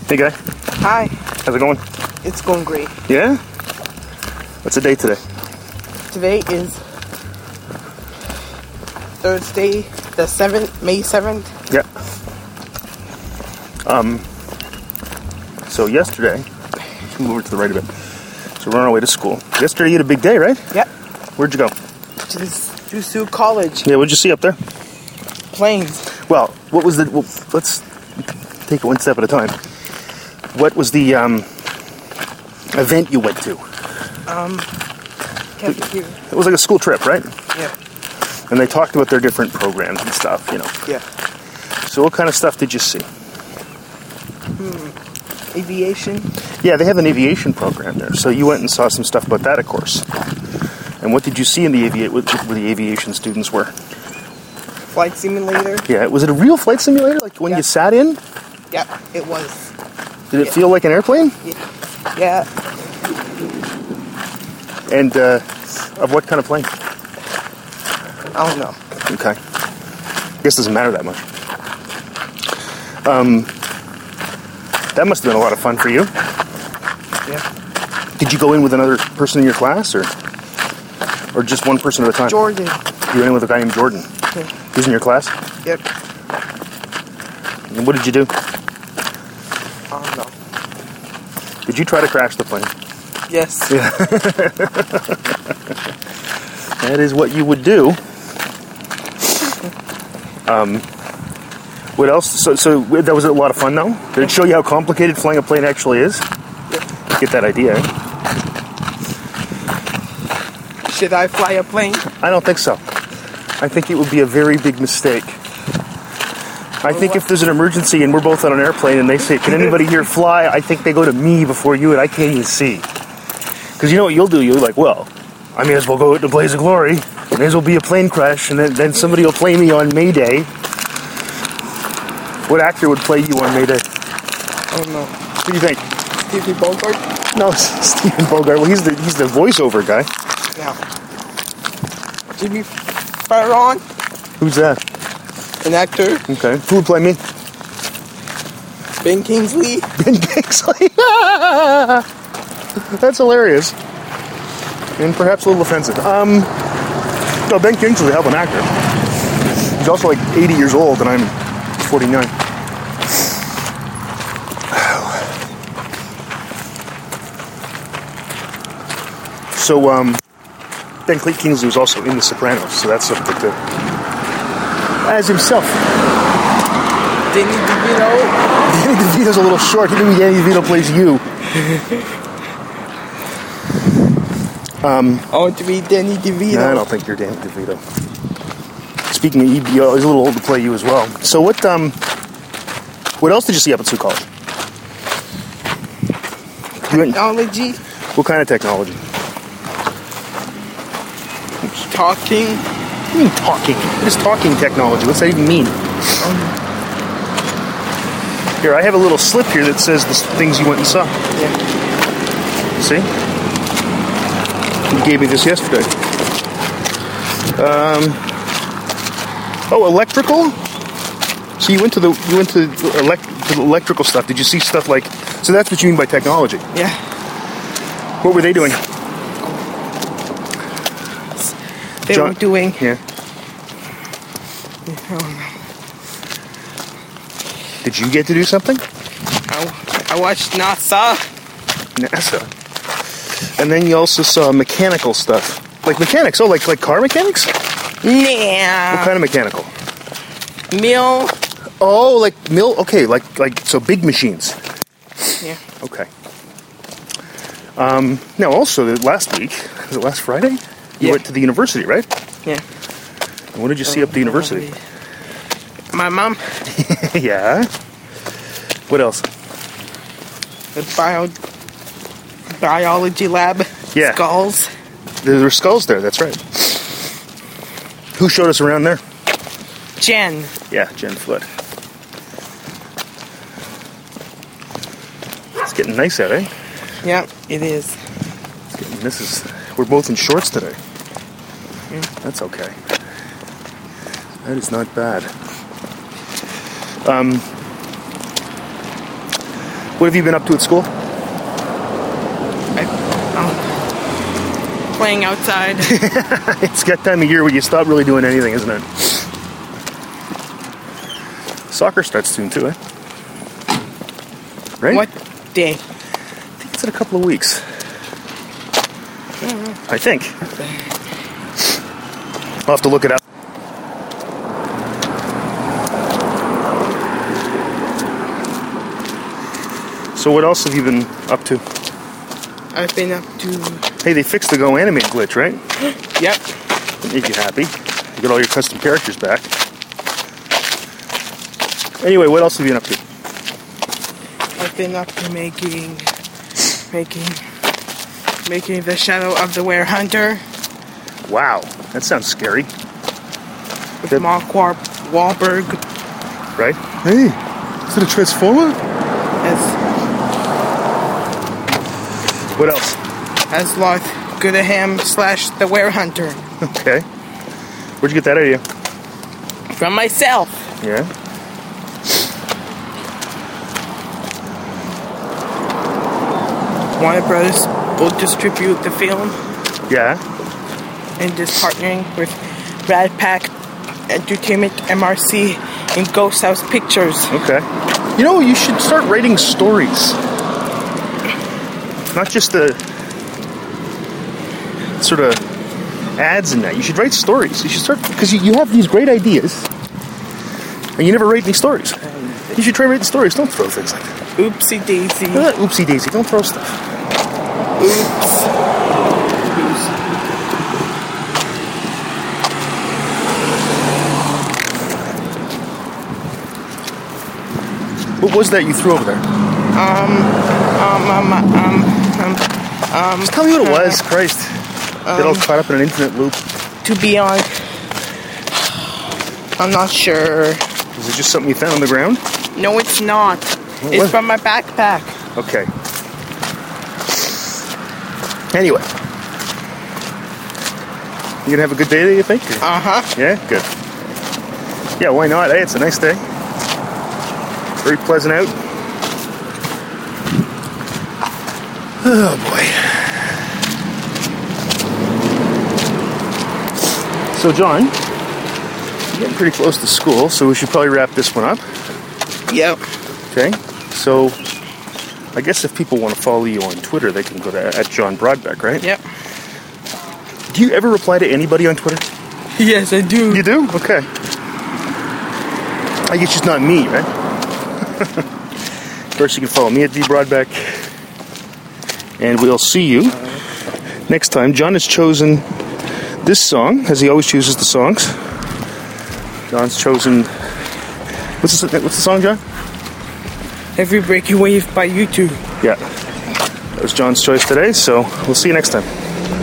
Hey, guy. Hi. How's it going? It's going great. Yeah? What's the date today? Today is Thursday, the 7th, May 7th. Yeah. So yesterday, let's move over to the right a bit. So we're on our way to school. Yesterday you had a big day, right? Yep. Where'd you go? To Sioux College. Yeah, what'd you see up there? Planes. Well, what was let's take it one step at a time. What was the event you went to? Cafeteria. It was like a school trip, right? Yeah. And they talked about their different programs and stuff, you know. Yeah. So what kind of stuff did you see? Aviation. Yeah, they have an aviation program there. So you went and saw some stuff about that, of course. And what did you see in the where the aviation students were? Flight simulator. Yeah, was it a real flight simulator, like when Yeah. you sat in? Yeah, it was. Did it feel like an airplane? Yeah. And of what kind of plane? I don't know. Okay. I guess it doesn't matter that much. That must have been a lot of fun for you. Yeah. Did you go in with another person in your class, or just one person at a time? Jordan. You went in with a guy named Jordan. Yeah. He was in your class? Yep. And what did you do? I don't know. Did you try to crash the plane? Yes. Yeah. That is what you would do. What else? So that was a lot of fun, though? Did it show you how complicated flying a plane actually is? Yeah. Get that idea. Should I fly a plane? I don't think so. I think it would be a very big mistake. I think if there's an emergency and we're both on an airplane and they say, can anybody here fly? I think they go to me before you, and I can't even see. Because you know what you'll do? You're like, well, I may as well go out in a blaze of glory. May as well be a plane crash, and then somebody will play me on May Day. What actor would play you on May Day? I don't know. What do you think? Stevie Bogart? No, Stephen Bogart. Well, he's the voiceover guy. No. Jimmy Fallon? Who's that? An actor. Okay. Who would play me? Ben Kingsley? Ben Kingsley. That's hilarious. And perhaps a little offensive. No, Ben Kingsley, hell of an actor. He's also like 80 years old, and I'm 49. So, Ben Kingsley was also in The Sopranos, so that's something to... As himself. Danny DeVito? Danny DeVito's a little short. He didn't Danny DeVito plays you. I want to be Danny DeVito. No, I don't think you're Danny DeVito. Speaking of EBO, he's a little old to play you as well. So what else did you see up at Sioux College? Technology. What kind of technology? Talking. What do you mean talking? What is talking technology? What's that even mean? Here, I have a little slip here that says the things you went and saw. Yeah. See? You gave me this yesterday. Electrical? So you went to the electrical stuff. Did you see stuff like... So that's what you mean by technology? Yeah. What were they doing? They were doing... Yeah. Did you get to do something? I watched NASA. NASA. And then you also saw mechanical stuff. Like mechanics. Oh, like car mechanics? Yeah. What kind of mechanical? Mill. Oh, like mill. Okay, like so big machines. Yeah. Okay. Now also last week, was it last Friday? You went to the university, right? Yeah. And what did you see up at the university? My mom. Yeah. What else? The biology lab. Yeah. Skulls. There were skulls there. That's right. Who showed us around there? Jen. Yeah, Jen Flood. It's getting nice out, eh? Yeah, it is. We're both in shorts today. That's okay. That is not bad. What have you been up to at school? Playing outside. It's that time of year where you stop really doing anything, isn't it? Soccer starts soon too, eh? Right? What day? I think it's in a couple of weeks. I think. I'll have to look it up. So what else have you been up to? I've been up to... Hey, they fixed the Go Animate glitch, right? Yep. That made you happy. You got all your custom characters back. Anyway, what else have you been up to? I've been up to making the Shadow of the Were Hunter. Wow, that sounds scary. With Mark Wahlberg Right? Hey, is it a Transformer? as What else? Loth Goodaham / the Were Hunter. Okay. Where'd you get that idea? From myself. Yeah. Warner Brothers will distribute the film Yeah. and is partnering with Brad Pack Entertainment MRC and Ghost House Pictures. Okay. You know, you should start writing stories. Not just the sort of ads and that. You should write stories. You should start, because you have these great ideas and you never write any stories. You should try writing stories. Don't throw things like that. Oopsie daisy. Oopsie daisy. Don't throw stuff. Oops. What was that you threw over there? Just tell me what it was. Christ. Get all caught up in an infinite loop. To be honest, I'm not sure. Is it just something you found on the ground? No, it's not. What It's was from my backpack. Okay. Anyway. You gonna have a good day there, you think? Uh-huh. Yeah? Good. Yeah, why not? Hey, it's a nice day. Very pleasant out. Oh, boy. So, John, you're getting pretty close to school, so we should probably wrap this one up. Yep. Okay? So, I guess if people want to follow you on Twitter, they can go to @John Broadbeck, right? Yep. Do you ever reply to anybody on Twitter? Yes, I do. You do? Okay. I guess just not me, right? Of course, you can follow me at @DBroadbeck. And we'll see you next time. John has chosen this song, as he always chooses the songs. John's chosen... What's the song, John? Every Breaking Wave by U2. Yeah. That was John's choice today, so we'll see you next time.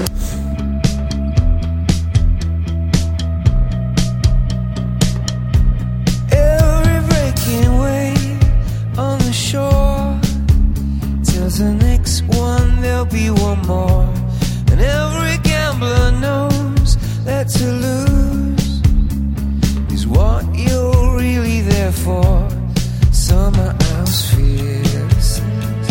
Every breaking wave on the shore tells the next one there'll be one more. And every gambler knows that to lose is what you're really there for. Summer house fearlessness.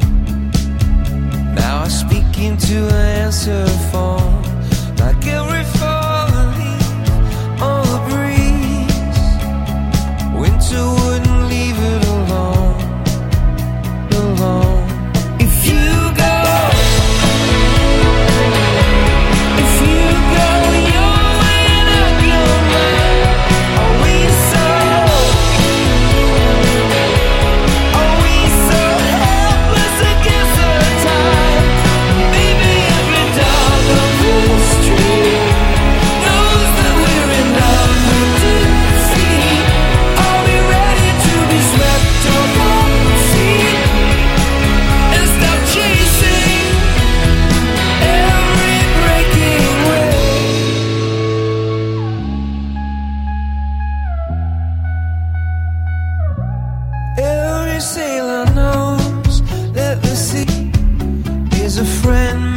Now I speak into an answer phone, like every falling leaf on the breeze. Winter wouldn't leave it alone, alone. If you go, you're weighing up your mind. Are we so helpless against the time? Baby, every dog on the street knows that we're in love with defeat. Are we ready to be swept off our feet and stop chasing every breaking wave? Every sailor knows that the sea is a friend